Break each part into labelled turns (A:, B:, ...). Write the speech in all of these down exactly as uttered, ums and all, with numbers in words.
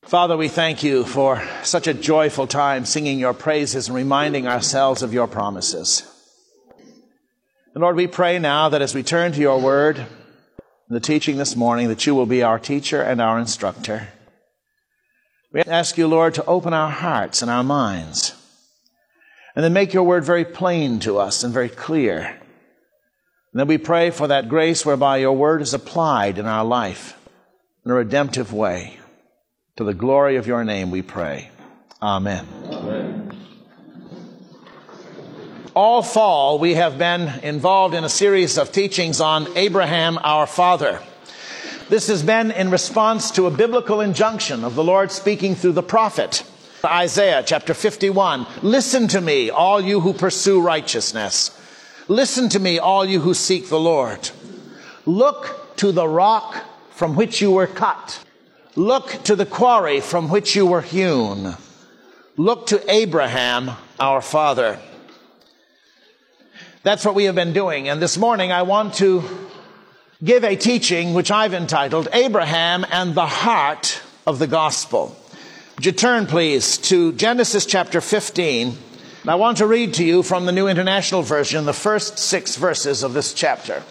A: Father, we thank you for such a joyful time singing your praises and reminding ourselves of your promises. And Lord, we pray now that as we turn to your word, the teaching this morning, that you will be our teacher and our instructor. We ask you, Lord, to open our hearts and our minds, and then make your word very plain to us and very clear. And then we pray for that grace whereby your word is applied in our life in a redemptive way. To the glory of your name we pray. Amen. Amen. All fall, we have been involved in a series of teachings on Abraham, our father. This has been in response to a biblical injunction of the Lord speaking through the prophet. Isaiah chapter fifty-one, listen to me, all you who pursue righteousness. Listen to me, all you who seek the Lord. Look to the rock from which you were cut. Look to the quarry from which you were hewn. Look to Abraham, our father. That's what we have been doing. And this morning I want to give a teaching which I've entitled Abraham and the Heart of the Gospel. Would you turn, please, to Genesis chapter fifteen. And I want to read to you from the New International Version the first six verses of this chapter.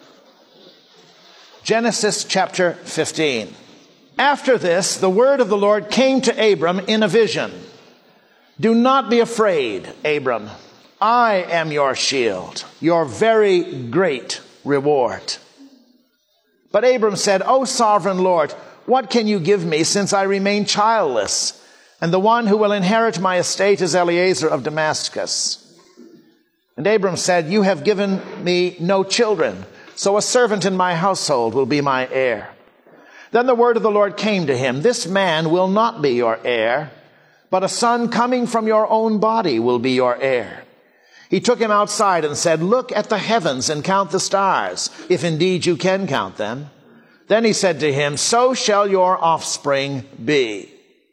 A: Genesis chapter fifteen. After this, the word of the Lord came to Abram in a vision. Do not be afraid, Abram. I am your shield, your very great reward. But Abram said, O sovereign Lord, what can you give me since I remain childless? And the one who will inherit my estate is Eliezer of Damascus. And Abram said, you have given me no children, so a servant in my household will be my heir. Then the word of the Lord came to him, this man will not be your heir, but a son coming from your own body will be your heir. He took him outside and said, look at the heavens and count the stars, if indeed you can count them. Then he said to him, so shall your offspring be.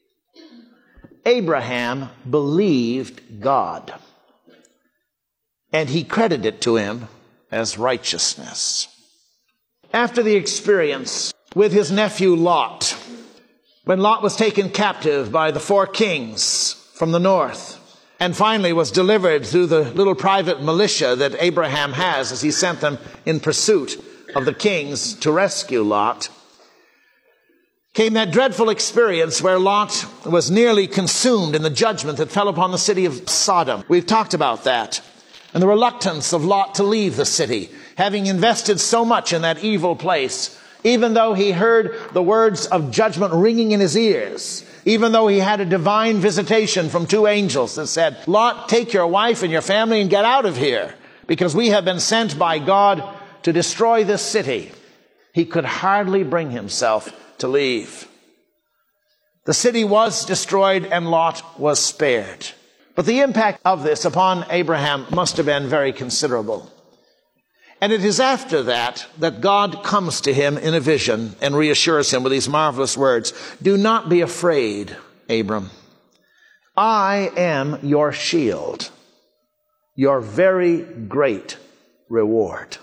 A: Abraham believed God, and he credited it to him as righteousness. After the experience with his nephew Lot, when Lot was taken captive by the four kings from the north, and finally was delivered through the little private militia that Abraham has as he sent them in pursuit of the kings to rescue Lot, came that dreadful experience where Lot was nearly consumed in the judgment that fell upon the city of Sodom. We've talked about that. And the reluctance of Lot to leave the city, having invested so much in that evil place, even though he heard the words of judgment ringing in his ears, even though he had a divine visitation from two angels that said, Lot, take your wife and your family and get out of here, because we have been sent by God to destroy this city. He could hardly bring himself to leave. The city was destroyed and Lot was spared. But the impact of this upon Abraham must have been very considerable. And it is after that that God comes to him in a vision and reassures him with these marvelous words. Do not be afraid, Abram. I am your shield, your very great reward.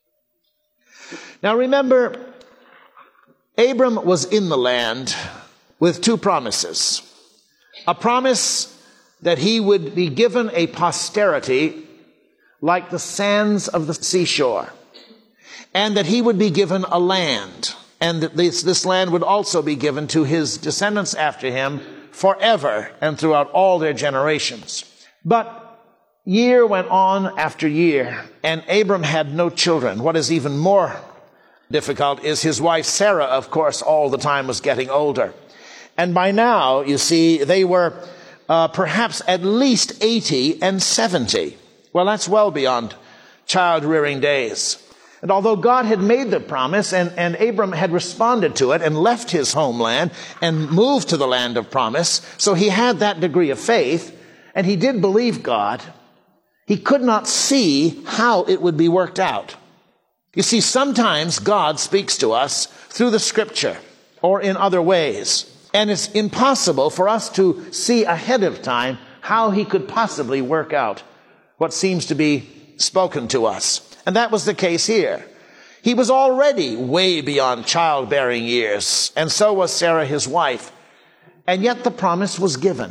A: Now remember, Abram was in the land with two promises. A promise that he would be given a posterity like the sands of the seashore, and that he would be given a land, and that this, this land would also be given to his descendants after him forever and throughout all their generations. But year went on after year, and Abram had no children. What is even more difficult is his wife Sarah, of course, all the time was getting older. And by now, you see, they were uh, perhaps at least eighty and seventy. Well, that's well beyond child-rearing days. And although God had made the promise and, and Abram had responded to it and left his homeland and moved to the land of promise, so he had that degree of faith, and he did believe God, he could not see how it would be worked out. You see, sometimes God speaks to us through the scripture or in other ways, and it's impossible for us to see ahead of time how he could possibly work out what seems to be spoken to us. And that was the case here. He was already way beyond childbearing years, and so was Sarah, his wife. and yet the promise was given.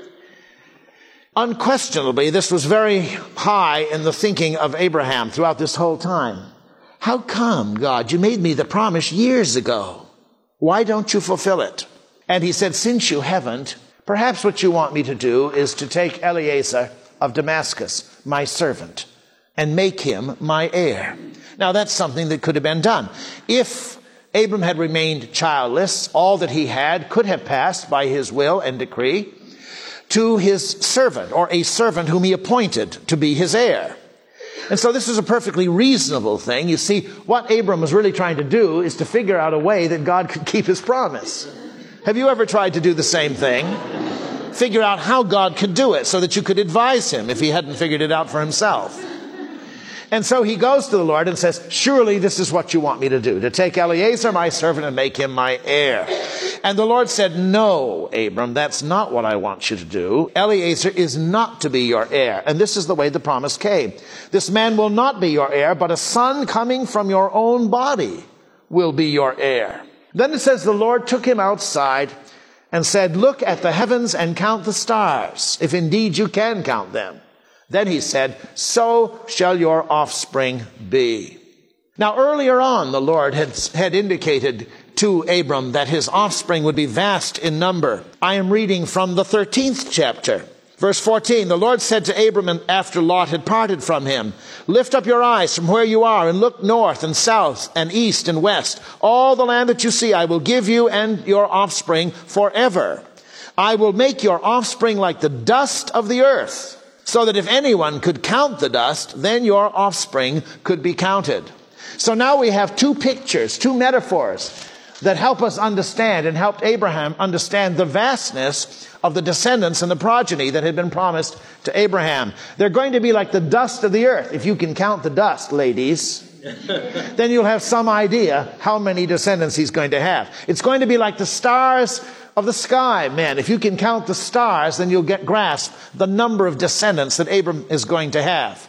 A: Unquestionably, this was very high in the thinking of Abraham throughout this whole time. How come, God, you made me the promise years ago? Why don't you fulfill it? And he said, since you haven't, perhaps what you want me to do is to take Eliezer of Damascus, my servant, and make him my heir. Now, that's something that could have been done. If Abram had remained childless, all that he had could have passed by his will and decree to his servant, or a servant whom he appointed to be his heir. And so this is a perfectly reasonable thing. You see, what Abram was really trying to do is to figure out a way that God could keep his promise. Have you ever tried to do the same thing? Figure out how God could do it so that you could advise him if he hadn't figured it out for himself. And so he goes to the Lord and says, surely this is what you want me to do, to take Eliezer, my servant, and make him my heir. And the Lord said, no, Abram, that's not what I want you to do. Eliezer is not to be your heir. And this is the way the promise came. This man will not be your heir, but a son coming from your own body will be your heir. Then it says the Lord took him outside and said, look at the heavens and count the stars, if indeed you can count them. Then he said, so shall your offspring be. Now earlier on, the Lord had, had indicated to Abram that his offspring would be vast in number. I am reading from the thirteenth chapter. Verse fourteen, the Lord said to Abram after Lot had parted from him, lift up your eyes from where you are and look north and south and east and west. All the land that you see I will give you and your offspring forever. I will make your offspring like the dust of the earth, so that if anyone could count the dust, then your offspring could be counted. So now we have two pictures, two metaphors that help us understand and helped Abraham understand the vastness of the descendants and the progeny that had been promised to Abraham. They're going to be like the dust of the earth. If you can count the dust, ladies, then you'll have some idea how many descendants he's going to have. It's going to be like the stars of the sky, men. If you can count the stars, then you'll get grasp the number of descendants that Abram is going to have.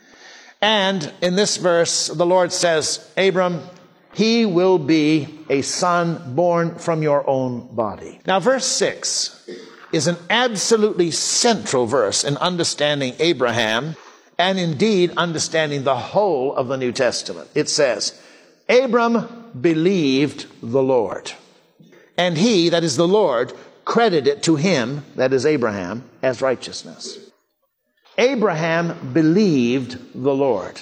A: And in this verse, the Lord says, Abram, he will be a son born from your own body. Now, verse six is an absolutely central verse in understanding Abraham and indeed understanding the whole of the New Testament. It says, Abram believed the Lord, and he, that is the Lord, credited it to him, that is Abraham, as righteousness. Abraham believed the Lord,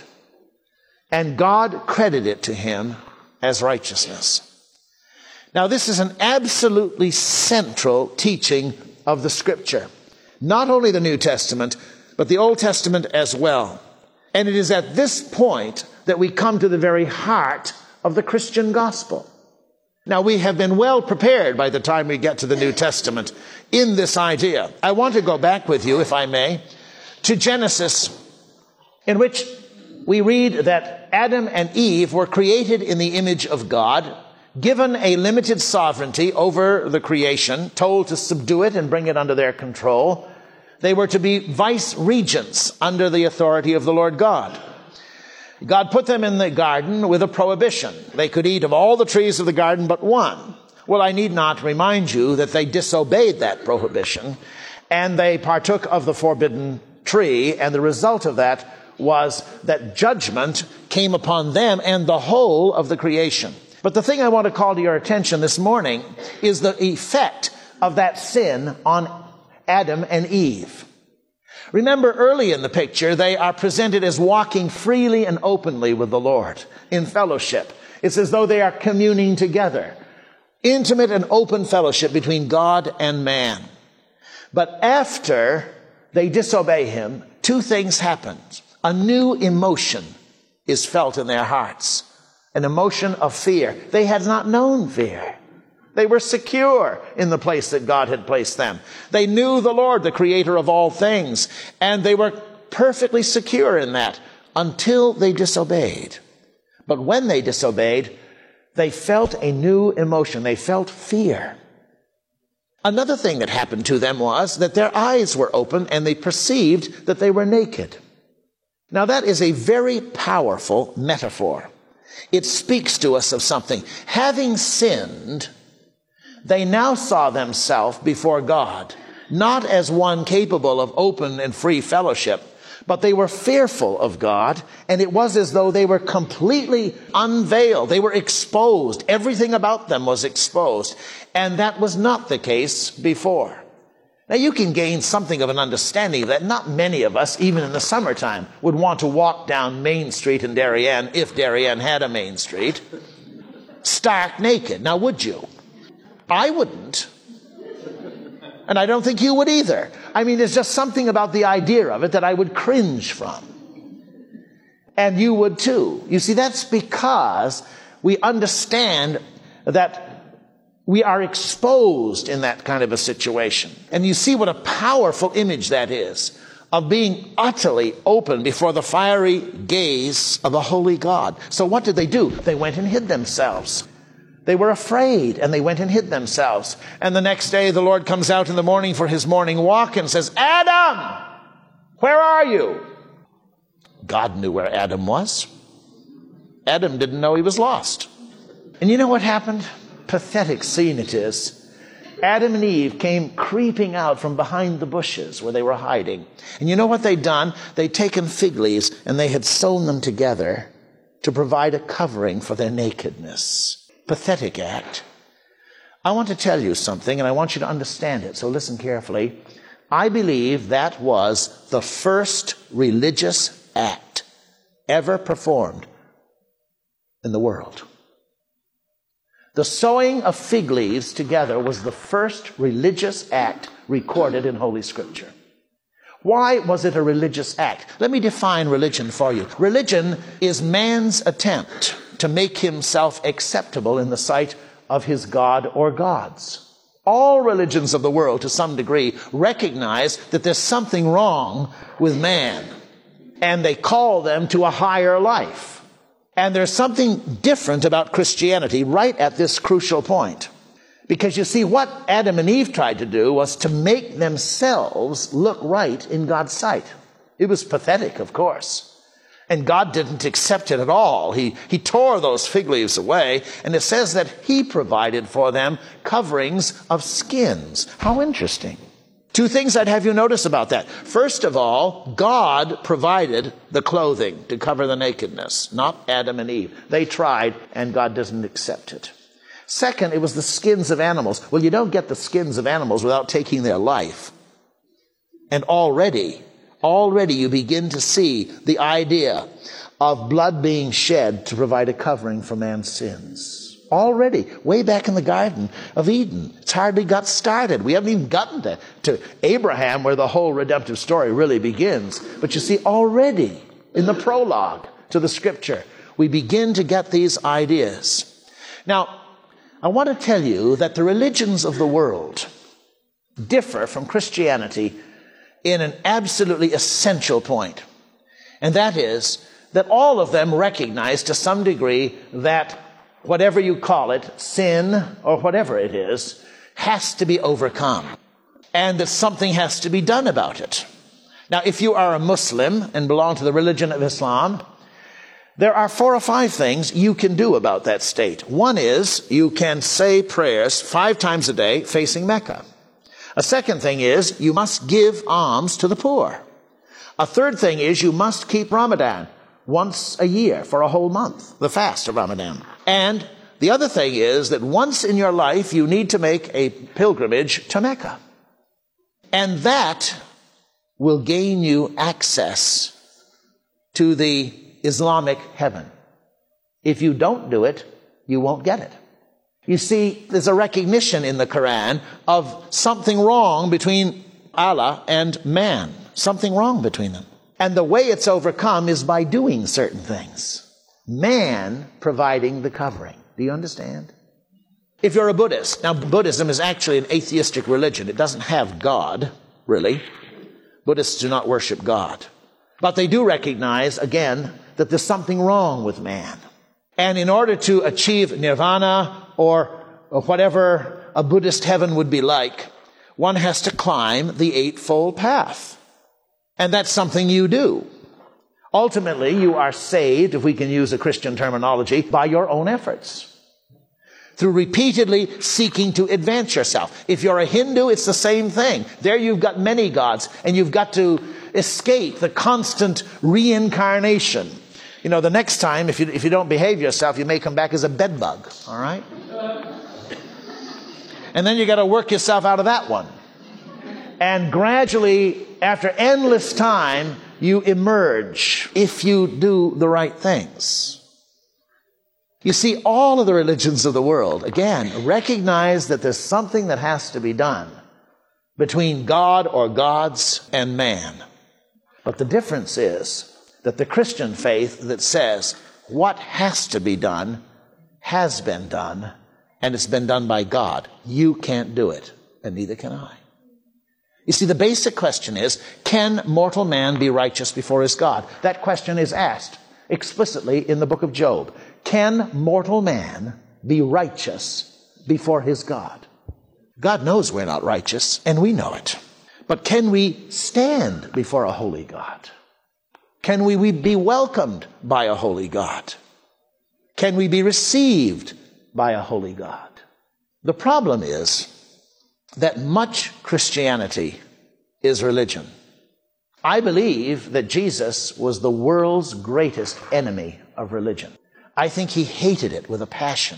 A: and God credited it to him as righteousness. Now, this is an absolutely central teaching of the Scripture. Not only the New Testament, but the Old Testament as well. And it is at this point that we come to the very heart of the Christian gospel. Now, we have been well prepared by the time we get to the New Testament in this idea. I want to go back with you, if I may, to Genesis, in which we read that Adam and Eve were created in the image of God, given a limited sovereignty over the creation, told to subdue it and bring it under their control. They were to be vice regents under the authority of the Lord God. God put them in the garden with a prohibition. They could eat of all the trees of the garden but one. Well, I need not remind you that they disobeyed that prohibition, and they partook of the forbidden tree, and the result of that was that judgment came upon them and the whole of the creation. But the thing I want to call to your attention this morning is the effect of that sin on Adam and Eve. Remember, early in the picture, they are presented as walking freely and openly with the Lord in fellowship. It's as though they are communing together. Intimate and open fellowship between God and man. But after they disobey him, two things happen. A new emotion is felt in their hearts. An emotion of fear. They had not known fear. They were secure in the place that God had placed them. They knew the Lord, the creator of all things, and they were perfectly secure in that until they disobeyed. But when they disobeyed, they felt a new emotion. They felt fear. Another thing that happened to them was that their eyes were open and they perceived that they were naked. Now that is a very powerful metaphor. It speaks to us of something. Having sinned, They now saw themselves before God, not as one capable of open and free fellowship, but they were fearful of God, and it was as though they were completely unveiled. They were exposed. Everything about them was exposed. And that was not the case before. Now, you can gain something of an understanding that not many of us, even in the summertime, would want to walk down Main Street in Darien, if Darien had a Main Street, stark naked. Now, would you? I wouldn't. And I don't think you would either. I mean, there's just something about the idea of it that I would cringe from. And you would too. You see, that's because we understand that we are exposed in that kind of a situation. And you see what a powerful image that is, of being utterly open before the fiery gaze of the holy God. So what did they do? They went and hid themselves. They were afraid, and they went and hid themselves. And the next day, the Lord comes out in the morning for his morning walk and says, Adam, where are you? God knew where Adam was. Adam didn't know he was lost. And you know what happened? Pathetic scene it is. Adam and Eve came creeping out from behind the bushes where they were hiding. And you know what they'd done? They'd taken fig leaves and they had sewn them together to provide a covering for their nakedness. Pathetic act. I want to tell you something, and I want you to understand it, so listen carefully. I believe that was the first religious act ever performed in the world. The sewing of fig leaves together was the first religious act recorded in Holy Scripture. Why was it a religious act? Let me define religion for you. Religion is man's attempt to make himself acceptable in the sight of his God or gods. All religions of the world, to some degree, recognize that there's something wrong with man, and they call them to a higher life. And there's something different about Christianity right at this crucial point. Because you see, what Adam and Eve tried to do was to make themselves look right in God's sight. It was pathetic, of course. And God didn't accept it at all. He, he tore those fig leaves away, and it says that he provided for them coverings of skins. How interesting. Two things I'd have you notice about that. First of all, God provided the clothing to cover the nakedness, not Adam and Eve. They tried, and God doesn't accept it. Second, it was the skins of animals. Well, you don't get the skins of animals without taking their life. And already, already you begin to see the idea of blood being shed to provide a covering for man's sins. Already, way back in the Garden of Eden. It's hardly got started. We haven't even gotten to, to Abraham, where the whole redemptive story really begins. But you see, already in the prologue to the Scripture, we begin to get these ideas. Now, I want to tell you that the religions of the world differ from Christianity in an absolutely essential point. And that is that all of them recognize to some degree that whatever you call it, sin or whatever it is, has to be overcome. And that something has to be done about it. Now, if you are a Muslim and belong to the religion of Islam, there are four or five things you can do about that state. One is you can say prayers five times a day facing Mecca. A second thing is you must give alms to the poor. A third thing is you must keep Ramadan once a year for a whole month, the fast of Ramadan. And the other thing is that once in your life you need to make a pilgrimage to Mecca. And that will gain you access to the Islamic heaven. If you don't do it, you won't get it. You see, there's a recognition in the Quran of something wrong between Allah and man. Something wrong between them. And the way it's overcome is by doing certain things. Man providing the covering. Do you understand? If you're a Buddhist, now Buddhism is actually an atheistic religion. It doesn't have God, really. Buddhists do not worship God. But they do recognize, again, that there's something wrong with man. And in order to achieve nirvana or, or whatever a Buddhist heaven would be like, one has to climb the Eightfold Path. And that's something you do. Ultimately, you are saved, if we can use a Christian terminology, by your own efforts. through repeatedly seeking to advance yourself. If you're a Hindu, it's the same thing. There you've got many gods, and you've got to escape the constant reincarnation. You know, the next time, if you, if you don't behave yourself, you may come back as a bedbug, all right? And then you got to work yourself out of that one. And gradually, after endless time, you emerge if you do the right things. You see, all of the religions of the world, again, recognize that there's something that has to be done between God or gods and man. But the difference is that the Christian faith that says what has to be done has been done, and it's been done by God. You can't do it, and neither can I. You see, the basic question is, can mortal man be righteous before his God? That question is asked explicitly in the book of Job. Can mortal man be righteous before his God? God knows we're not righteous, and we know it. But can we stand before a holy God? Can we be welcomed by a holy God? Can we be received by a holy God? The problem is that much Christianity is religion. I believe that Jesus was the world's greatest enemy of religion. I think he hated it with a passion.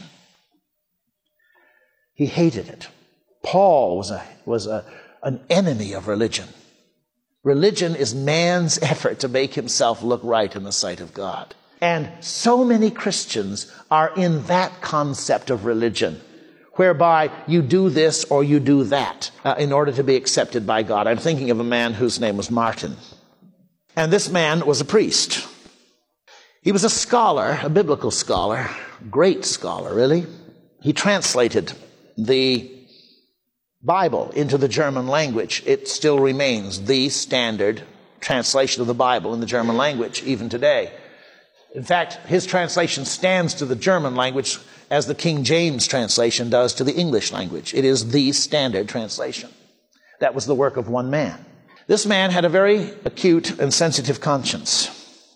A: He hated it. Paul was a, was a, an enemy of religion. Religion is man's effort to make himself look right in the sight of God. And so many Christians are in that concept of religion, whereby you do this or you do that uh, in order to be accepted by God. I'm thinking of a man whose name was Martin. And this man was a priest. He was a scholar, a biblical scholar, great scholar, really. He translated the Bible into the German language. It still remains the standard translation of the Bible in the German language, even today. In fact, his translation stands to the German language as the King James translation does to the English language. It is the standard translation. That was the work of one man. This man had a very acute and sensitive conscience.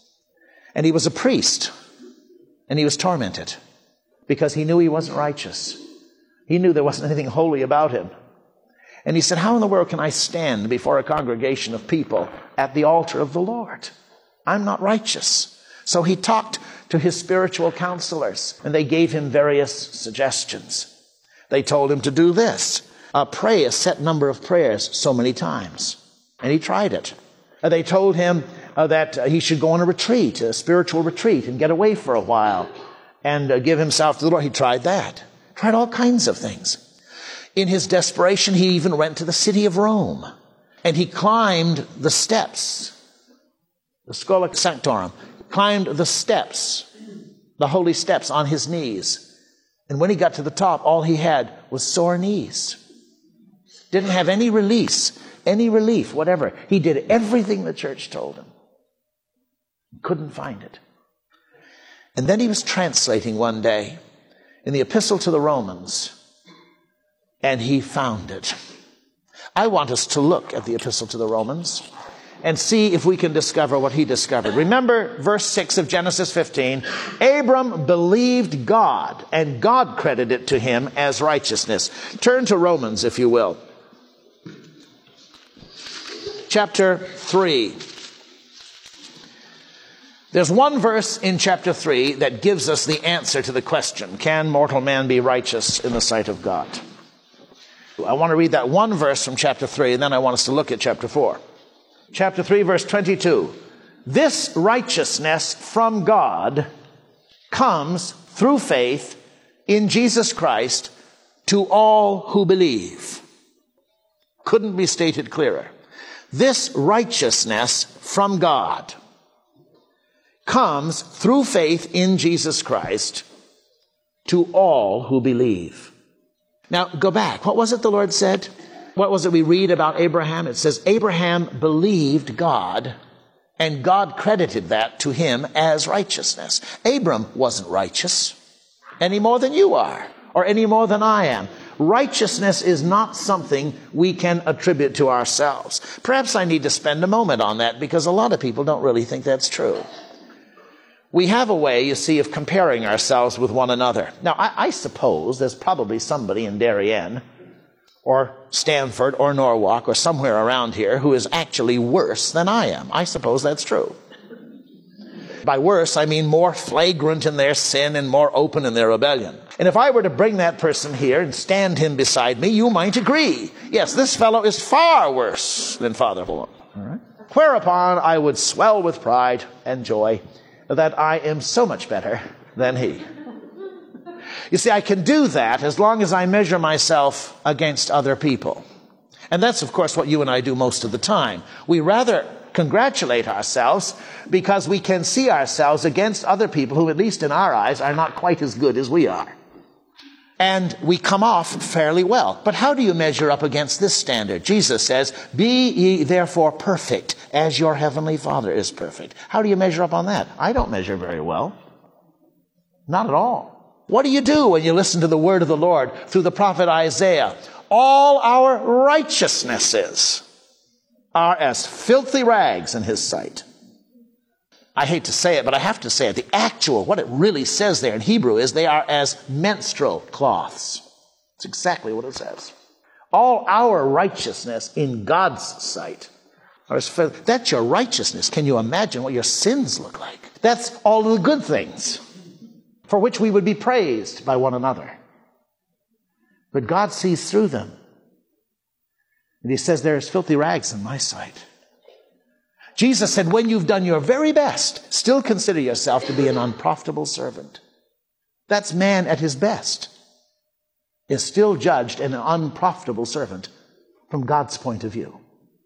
A: And he was a priest. And he was tormented because he knew he wasn't righteous. He knew there wasn't anything holy about him. And he said, how in the world can I stand before a congregation of people at the altar of the Lord? I'm not righteous. So he talked to his spiritual counselors, and they gave him various suggestions. They told him to do this. Uh, pray a set number of prayers so many times. And he tried it. Uh, they told him uh, that uh, he should go on a retreat, a spiritual retreat, and get away for a while and uh, give himself to the Lord. He tried that. Tried all kinds of things. In his desperation, he even went to the city of Rome, and he climbed the steps, the Schola Sanctorum, climbed the steps, the holy steps on his knees. And when he got to the top, all he had was sore knees. Didn't have any release, any relief, whatever. He did everything the church told him. Couldn't find it. And then he was translating one day in the Epistle to the Romans, and he found it. I want us to look at the Epistle to the Romans and see if we can discover what he discovered. Remember verse six of Genesis fifteen. Abram believed God, and God credited it to him as righteousness. Turn to Romans, if you will. Chapter three. There's one verse in chapter three that gives us the answer to the question, can mortal man be righteous in the sight of God? I want to read that one verse from chapter three, and then I want us to look at chapter four. Chapter three, verse twenty-two. This righteousness from God comes through faith in Jesus Christ to all who believe. Couldn't be stated clearer. This righteousness from God comes through faith in Jesus Christ to all who believe. Now, go back. What was it the Lord said? What was it we read about Abraham? It says, Abraham believed God, and God credited that to him as righteousness. Abram wasn't righteous any more than you are, or any more than I am. Righteousness is not something we can attribute to ourselves. Perhaps I need to spend a moment on that, because a lot of people don't really think that's true. We have a way, you see, of comparing ourselves with one another. Now, I, I suppose there's probably somebody in Darien or Stanford or Norwalk or somewhere around here who is actually worse than I am. I suppose that's true. By worse, I mean more flagrant in their sin and more open in their rebellion. And if I were to bring that person here and stand him beside me, you might agree. Yes, this fellow is far worse than Father Fulham. All right. Whereupon I would swell with pride and joy that I am so much better than he. You see, I can do that as long as I measure myself against other people. And that's, of course, what you and I do most of the time. We rather congratulate ourselves because we can see ourselves against other people who, at least in our eyes, are not quite as good as we are. And we come off fairly well. But how do you measure up against this standard? Jesus says, "Be ye therefore perfect, as your heavenly Father is perfect." How do you measure up on that? I don't measure very well. Not at all. What do you do when you listen to the word of the Lord through the prophet Isaiah? All our righteousnesses are as filthy rags in his sight. I hate to say it, but I have to say it. The actual, what it really says there in Hebrew is they are as menstrual cloths. That's exactly what it says. All our righteousness in God's sight are as filthy. That's your righteousness. Can you imagine what your sins look like? That's all of the good things for which we would be praised by one another. But God sees through them. And he says, "There is filthy rags in my sight." Jesus said, when you've done your very best, still consider yourself to be an unprofitable servant. That's man at his best, is still judged an unprofitable servant from God's point of view.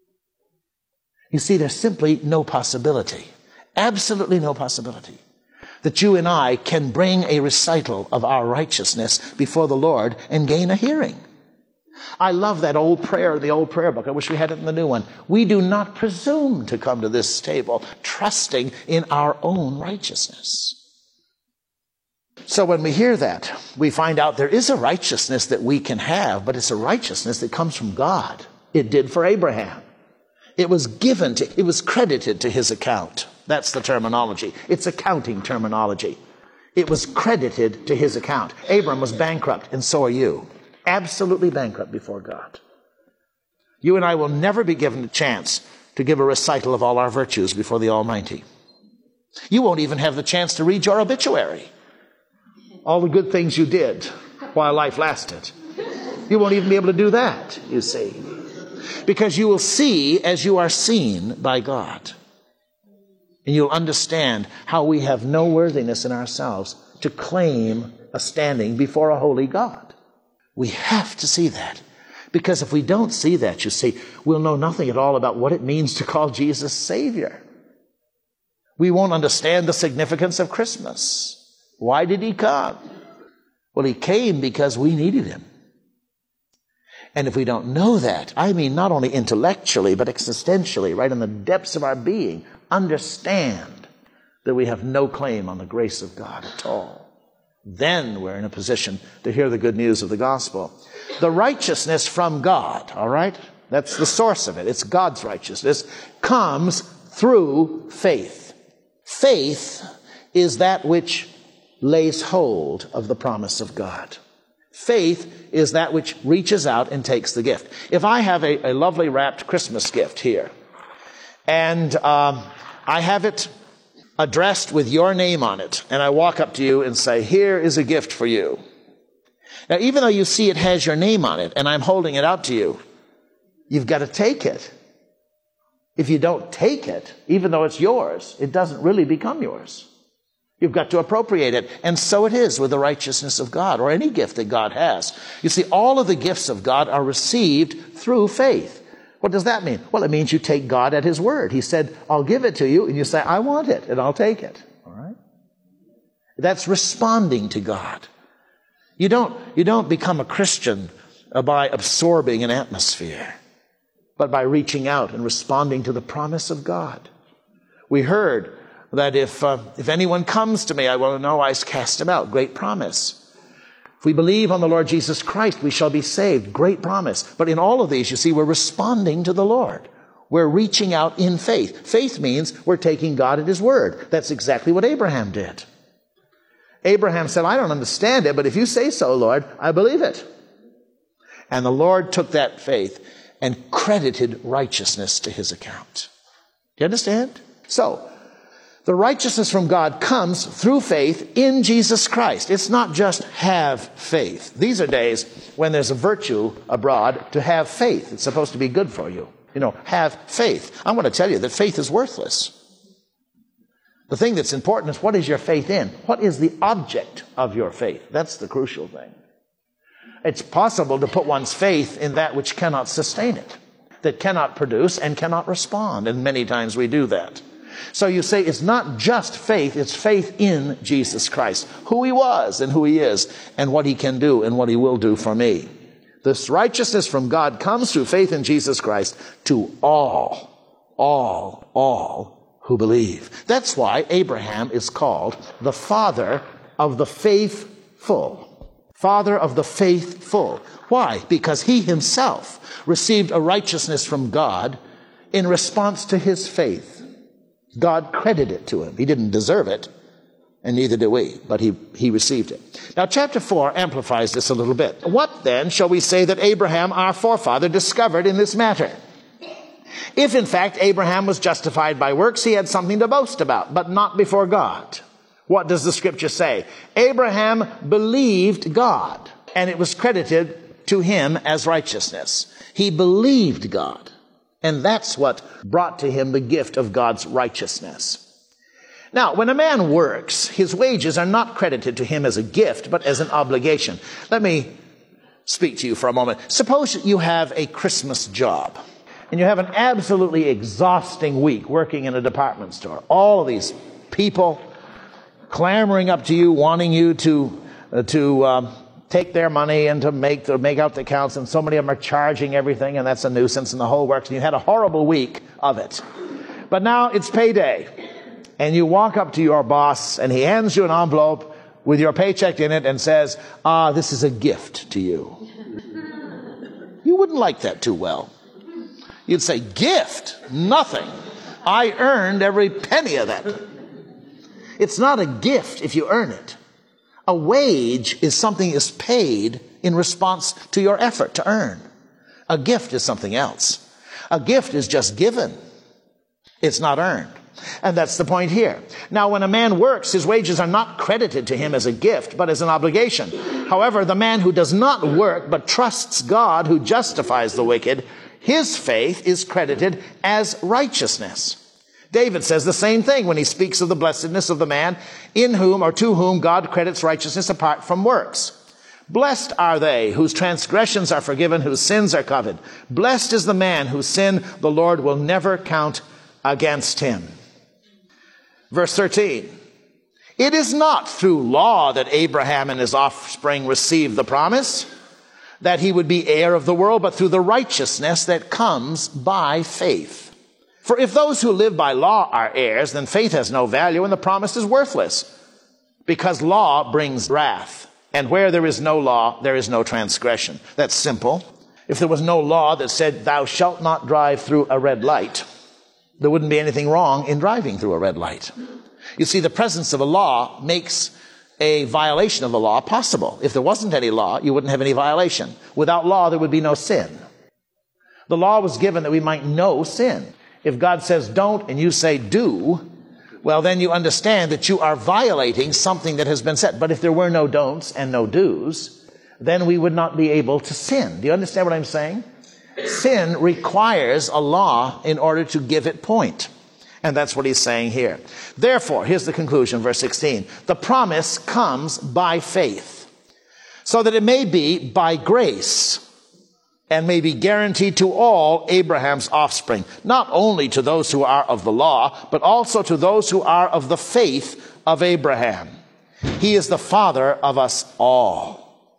A: You see, there's simply no possibility, absolutely no possibility, that you and I can bring a recital of our righteousness before the Lord and gain a hearing. I love that old prayer, the old prayer book. I wish we had it in the new one. We do not presume to come to this table trusting in our own righteousness. So when we hear that, we find out there is a righteousness that we can have, but it's a righteousness that comes from God. It did for Abraham. It was given to, it was credited to his account. That's the terminology. It's accounting terminology. It was credited to his account. Abram was bankrupt, and so are you. Absolutely bankrupt before God. You and I will never be given a chance to give a recital of all our virtues before the Almighty. You won't even have the chance to read your obituary. All the good things you did while life lasted. You won't even be able to do that, you see. Because you will see as you are seen by God. And you'll understand how we have no worthiness in ourselves to claim a standing before a holy God. We have to see that. Because if we don't see that, you see, we'll know nothing at all about what it means to call Jesus Savior. We won't understand the significance of Christmas. Why did he come? Well, he came because we needed him. And if we don't know that, I mean not only intellectually, but existentially, right in the depths of our being, understand that we have no claim on the grace of God at all. Then we're in a position to hear the good news of the gospel. The righteousness from God, all right? That's the source of it. It's God's righteousness, comes through faith. Faith is that which lays hold of the promise of God. Faith is that which reaches out and takes the gift. If I have a, a lovely wrapped Christmas gift here, and um, I have it addressed with your name on it, and I walk up to you and say, "Here is a gift for you." Now, even though you see it has your name on it, and I'm holding it out to you, you've got to take it. If you don't take it, even though it's yours, it doesn't really become yours. You've got to appropriate it. And so it is with the righteousness of God, or any gift that God has. You see, all of the gifts of God are received through faith. What does that mean? Well, it means you take God at his word. He said, "I'll give it to you," and you say, "I want it," and I'll take it. All right? That's responding to God. You don't, you don't become a Christian by absorbing an atmosphere, but by reaching out and responding to the promise of God. We heard that if, uh, if anyone comes to me, I will in no wise cast him out. Great promise. If we believe on the Lord Jesus Christ, we shall be saved. Great promise. But in all of these, you see, we're responding to the Lord. We're reaching out in faith. Faith means we're taking God at his word. That's exactly what Abraham did. Abraham said, I don't understand it, but if you say so, Lord, I believe it. And the Lord took that faith and credited righteousness to his account. Do you understand? So, the righteousness from God comes through faith in Jesus Christ. It's not just have faith. These are days when there's a virtue abroad to have faith. It's supposed to be good for you. You know, have faith. I want to tell you that faith is worthless. The thing that's important is, what is your faith in? What is the object of your faith? That's the crucial thing. It's possible to put one's faith in that which cannot sustain it, that cannot produce and cannot respond. And many times we do that. So you say it's not just faith, it's faith in Jesus Christ, who he was and who he is, and what he can do and what he will do for me. This righteousness from God comes through faith in Jesus Christ to all, all, all who believe. That's why Abraham is called the father of the faithful. Father of the faithful. Why? Because he himself received a righteousness from God in response to his faith. God credited it to him. He didn't deserve it, and neither do we, but he, he received it. Now, chapter four amplifies this a little bit. What then shall we say that Abraham, our forefather, discovered in this matter? If, in fact, Abraham was justified by works, he had something to boast about, but not before God. What does the scripture say? Abraham believed God, and it was credited to him as righteousness. He believed God, and that's what brought to him the gift of God's righteousness. Now, when a man works, his wages are not credited to him as a gift, but as an obligation. Let me speak to you for a moment. Suppose you have a Christmas job, and you have an absolutely exhausting week working in a department store. All of these people clamoring up to you, wanting you to uh, to um, take their money and to make to make out the accounts, and so many of them are charging everything, and that's a nuisance, and the whole works. And you had a horrible week of it. But now it's payday, and you walk up to your boss, and he hands you an envelope with your paycheck in it and says, ah, this is a gift to you. You wouldn't like that too well. You'd say, gift? Nothing. I earned every penny of that. It's not a gift if you earn it. A wage is something is paid in response to your effort to earn. A gift is something else. A gift is just given. It's not earned. And that's the point here. Now, when a man works, his wages are not credited to him as a gift, but as an obligation. However, the man who does not work, but trusts God who justifies the wicked, his faith is credited as righteousness. David says the same thing when he speaks of the blessedness of the man in whom or to whom God credits righteousness apart from works. Blessed are they whose transgressions are forgiven, whose sins are covered. Blessed is the man whose sin the Lord will never count against him. Verse thirteen. It is not through law that Abraham and his offspring received the promise that he would be heir of the world, but through the righteousness that comes by faith. For if those who live by law are heirs, then faith has no value and the promise is worthless, because law brings wrath. And where there is no law, there is no transgression. That's simple. If there was no law that said, thou shalt not drive through a red light, there wouldn't be anything wrong in driving through a red light. You see, the presence of a law makes a violation of the law possible. If there wasn't any law, you wouldn't have any violation. Without law, there would be no sin. The law was given that we might know sin. If God says don't and you say do, well, then you understand that you are violating something that has been said. But if there were no don'ts and no do's, then we would not be able to sin. Do you understand what I'm saying? Sin requires a law in order to give it point. And that's what he's saying here. Therefore, here's the conclusion, verse sixteen. The promise comes by faith, so that it may be by grace, and may be guaranteed to all Abraham's offspring, not only to those who are of the law, but also to those who are of the faith of Abraham. He is the father of us all.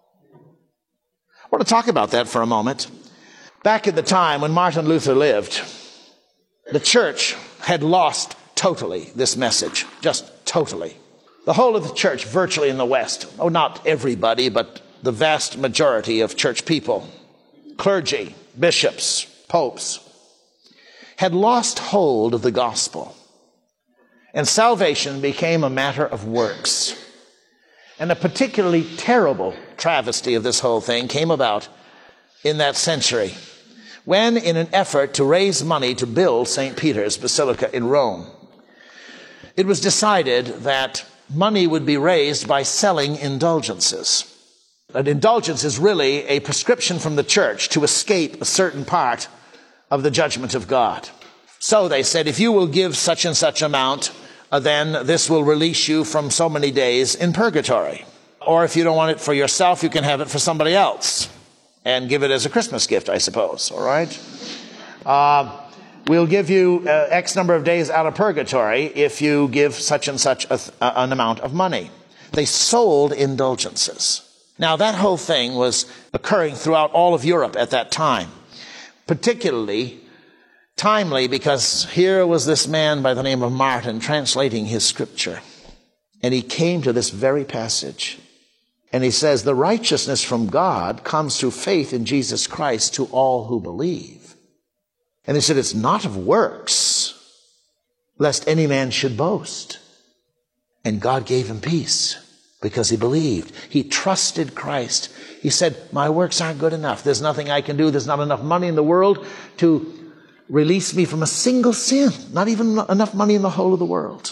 A: I want to talk about that for a moment. Back at the time when Martin Luther lived, the church had lost totally this message, just totally. The whole of the church virtually in the West, oh, not everybody, but the vast majority of church people, clergy, bishops, popes, had lost hold of the gospel. And salvation became a matter of works. And a particularly terrible travesty of this whole thing came about in that century, when, in an effort to raise money to build Saint Peter's Basilica in Rome, it was decided that money would be raised by selling indulgences. An indulgence is really a prescription from the church to escape a certain part of the judgment of God. So they said, if you will give such and such amount, uh, then this will release you from so many days in purgatory. Or if you don't want it for yourself, you can have it for somebody else and give it as a Christmas gift, I suppose. All right? Uh, we'll give you uh, X number of days out of purgatory if you give such and such a th- uh, an amount of money. They sold indulgences. Now, that whole thing was occurring throughout all of Europe at that time. Particularly timely because here was this man by the name of Martin translating his scripture. And he came to this very passage. And he says, the righteousness from God comes through faith in Jesus Christ to all who believe. And he said, it's not of works, lest any man should boast. And God gave him peace because he believed. He trusted Christ. He said, my works aren't good enough. There's nothing I can do. There's not enough money in the world to release me from a single sin. Not even enough money in the whole of the world.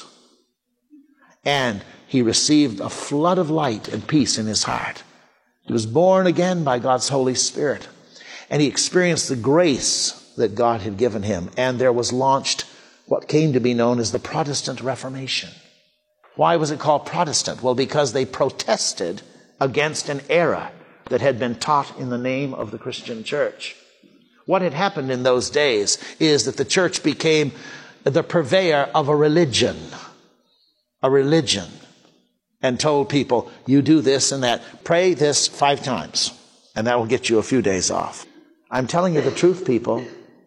A: And he received a flood of light and peace in his heart. He was born again by God's Holy Spirit. And he experienced the grace that God had given him. And there was launched what came to be known as the Protestant Reformation. Why was it called Protestant? Well, because they protested against an error that had been taught in the name of the Christian church. What had happened in those days is that the church became the purveyor of a religion. A religion. And told people, you do this and that. Pray this five times, and that will get you a few days off. I'm telling you the truth, people.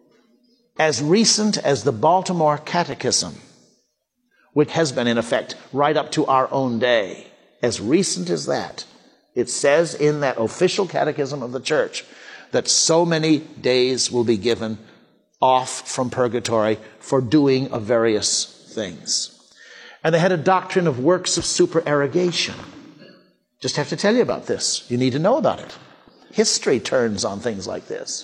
A: As recent as the Baltimore Catechism, which has been in effect right up to our own day, as recent as that, it says in that official catechism of the church that so many days will be given off from purgatory for doing of various things. And they had a doctrine of works of supererogation. Just have to tell you about this. You need to know about it. History turns on things like this.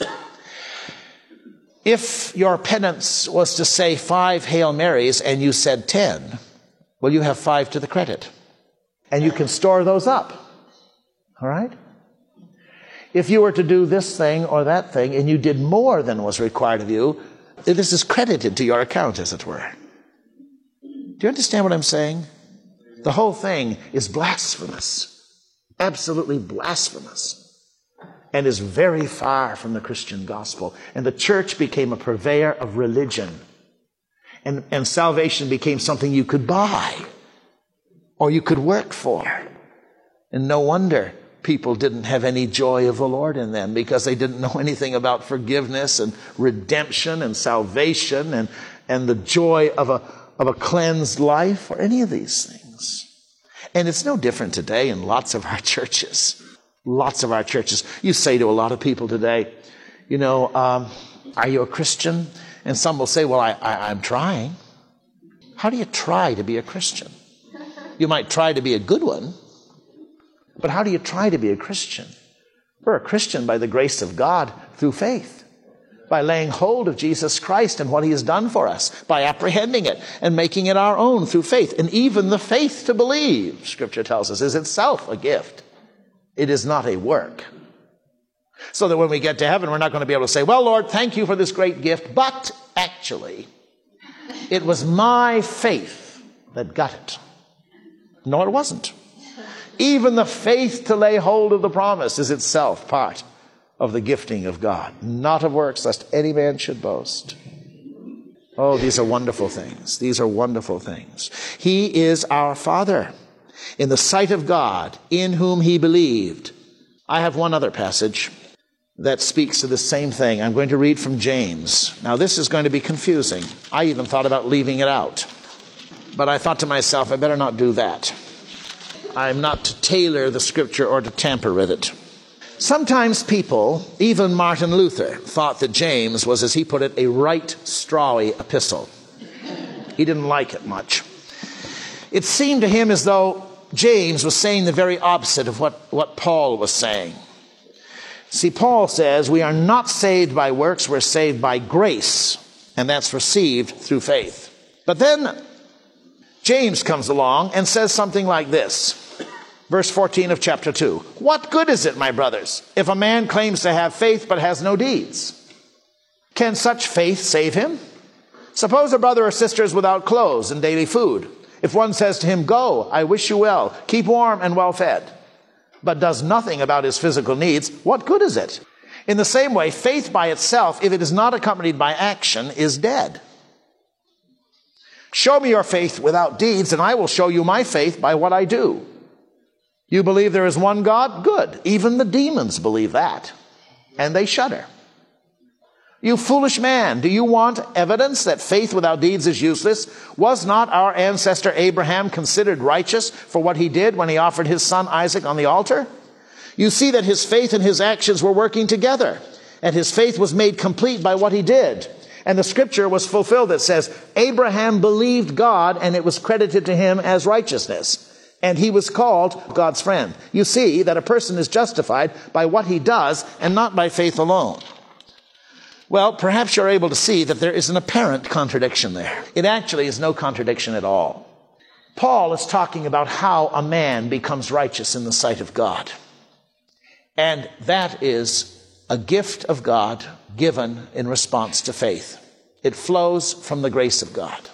A: If your penance was to say five Hail Marys and you said ten, well, you have five to the credit. And you can store those up. All right? If you were to do this thing or that thing and you did more than was required of you, this is credited to your account, as it were. Do you understand what I'm saying? The whole thing is blasphemous. Absolutely blasphemous. And is very far from the Christian gospel. And the church became a purveyor of religion. And, and salvation became something you could buy. Or you could work for. And no wonder people didn't have any joy of the Lord in them, because they didn't know anything about forgiveness and redemption and salvation and, and the joy of a of a cleansed life, or any of these things. And it's no different today in lots of our churches. Lots of our churches. You say to a lot of people today, you know, um, are you a Christian? And some will say, well, I, I, I'm trying. How do you try to be a Christian? You might try to be a good one, but how do you try to be a Christian? We're a Christian by the grace of God through faith. By laying hold of Jesus Christ and what he has done for us, by apprehending it and making it our own through faith. And even the faith to believe, Scripture tells us, is itself a gift. It is not a work. So that when we get to heaven, we're not going to be able to say, well, Lord, thank you for this great gift, but actually, it was my faith that got it. No, it wasn't. Even the faith to lay hold of the promise is itself part of the gifting of God, not of works, lest any man should boast. Oh, these are wonderful things. These are wonderful things. He is our Father in the sight of God, in whom he believed. I have one other passage that speaks to the same thing. I'm going to read from James. Now, this is going to be confusing. I even thought about leaving it out. But I thought to myself, I better not do that. I'm not to tailor the Scripture or to tamper with it. Sometimes people, even Martin Luther, thought that James was, as he put it, a right strawy epistle. He didn't like it much. It seemed to him as though James was saying the very opposite of what, what Paul was saying. See, Paul says we are not saved by works, we're saved by grace, and that's received through faith. But then James comes along and says something like this. Verse fourteen of chapter two. What good is it, my brothers, if a man claims to have faith but has no deeds? Can such faith save him? Suppose a brother or sister is without clothes and daily food. If one says to him, go, I wish you well, keep warm and well fed, but does nothing about his physical needs, what good is it? In the same way, faith by itself, if it is not accompanied by action, is dead. Show me your faith without deeds, and I will show you my faith by what I do. You believe there is one God? Good. Even the demons believe that, and they shudder. You foolish man, do you want evidence that faith without deeds is useless? Was not our ancestor Abraham considered righteous for what he did when he offered his son Isaac on the altar? You see that his faith and his actions were working together, and his faith was made complete by what he did. And the scripture was fulfilled that says, Abraham believed God, and it was credited to him as righteousness. And he was called God's friend. You see that a person is justified by what he does and not by faith alone. Well, perhaps you're able to see that there is an apparent contradiction there. It actually is no contradiction at all. Paul is talking about how a man becomes righteous in the sight of God. And that is a gift of God given in response to faith. It flows from the grace of God.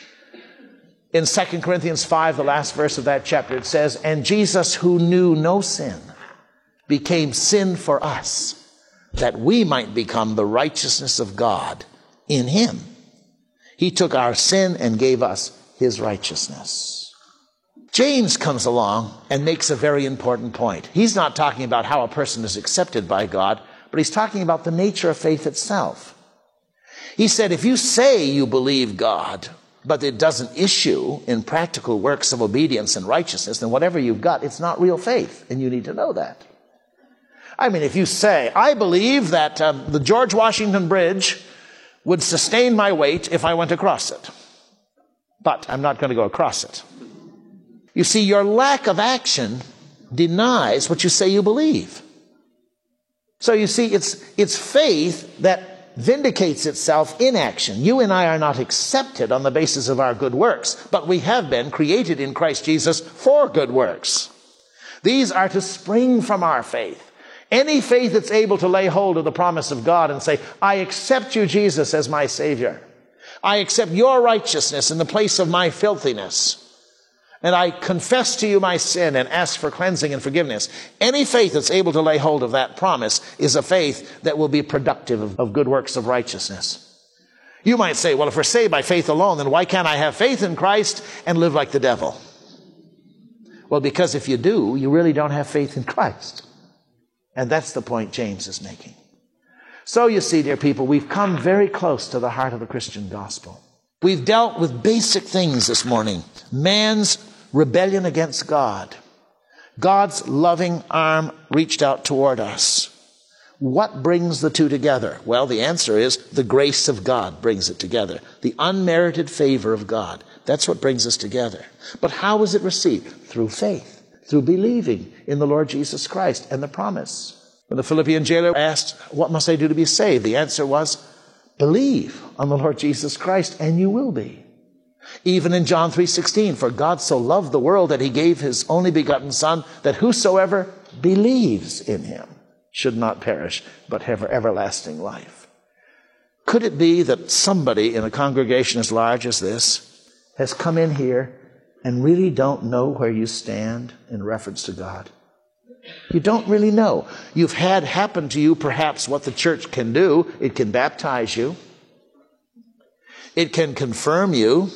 A: In Second Corinthians five, the last verse of that chapter, it says, and Jesus, who knew no sin, became sin for us, that we might become the righteousness of God in him. He took our sin and gave us his righteousness. James comes along and makes a very important point. He's not talking about how a person is accepted by God, but he's talking about the nature of faith itself. He said, if you say you believe God, but it doesn't issue in practical works of obedience and righteousness, then whatever you've got, it's not real faith, and you need to know that. I mean, if you say, I believe that um, the George Washington Bridge would sustain my weight if I went across it, but I'm not going to go across it. You see, your lack of action denies what you say you believe. So you see, it's, it's faith that vindicates itself in action. You and I are not accepted on the basis of our good works, but we have been created in Christ Jesus for good works. These are to spring from our faith. Any faith that's able to lay hold of the promise of God and say, I accept you, Jesus, as my Savior. I accept your righteousness in the place of my filthiness. And I confess to you my sin and ask for cleansing and forgiveness. Any faith that's able to lay hold of that promise is a faith that will be productive of, of good works of righteousness. You might say, well, if we're saved by faith alone, then why can't I have faith in Christ and live like the devil? Well, because if you do, you really don't have faith in Christ. And that's the point James is making. So you see, dear people, we've come very close to the heart of the Christian gospel. We've dealt with basic things this morning. Man's rebellion against God. God's loving arm reached out toward us. What brings the two together? Well, the answer is the grace of God brings it together. The unmerited favor of God. That's what brings us together. But how is it received? Through faith. Through believing in the Lord Jesus Christ and the promise. When the Philippian jailer asked, what must I do to be saved? The answer was, believe on the Lord Jesus Christ and you will be. Even in John three sixteen, for God so loved the world that he gave his only begotten Son, that whosoever believes in him should not perish, but have everlasting life. Could it be that somebody in a congregation as large as this has come in here and really don't know where you stand in reference to God? You don't really know. You've had happen to you perhaps what the church can do. It can baptize you. It can confirm you.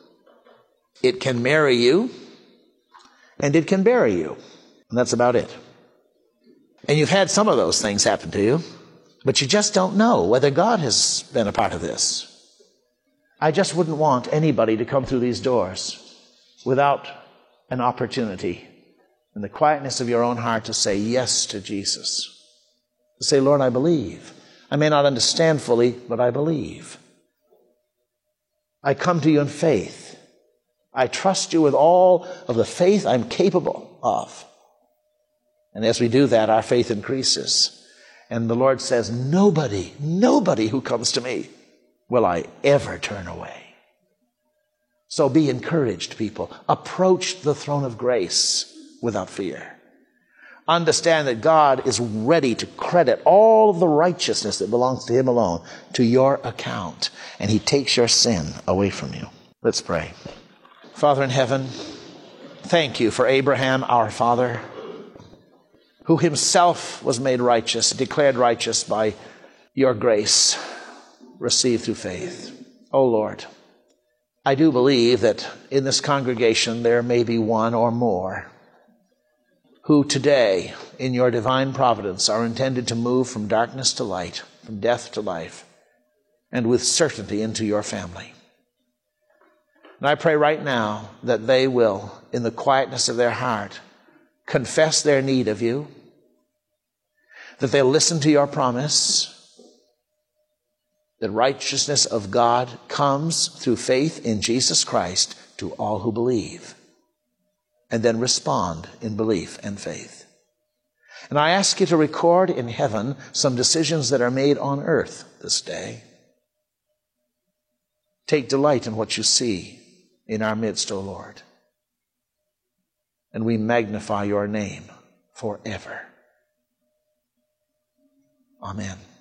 A: It can marry you. And it can bury you. And that's about it. And you've had some of those things happen to you, but you just don't know whether God has been a part of this. I just wouldn't want anybody to come through these doors without an opportunity in the quietness of your own heart to say yes to Jesus. Say, Lord, I believe. I may not understand fully, but I believe. I come to you in faith. I trust you with all of the faith I'm capable of. And as we do that, our faith increases. And the Lord says, nobody, nobody who comes to me will I ever turn away. So be encouraged, people. Approach the throne of grace without fear. Understand that God is ready to credit all of the righteousness that belongs to him alone to your account. And he takes your sin away from you. Let's pray. Father in heaven, thank you for Abraham, our father, who himself was made righteous, declared righteous by your grace, received through faith. Oh Lord, I do believe that in this congregation there may be one or more who today, in your divine providence, are intended to move from darkness to light, from death to life, and with certainty into your family. And I pray right now that they will, in the quietness of their heart, confess their need of you, that they'll listen to your promise, that righteousness of God comes through faith in Jesus Christ to all who believe, and then respond in belief and faith. And I ask you to record in heaven some decisions that are made on earth this day. Take delight in what you see in our midst, O Lord. And we magnify your name forever. Amen.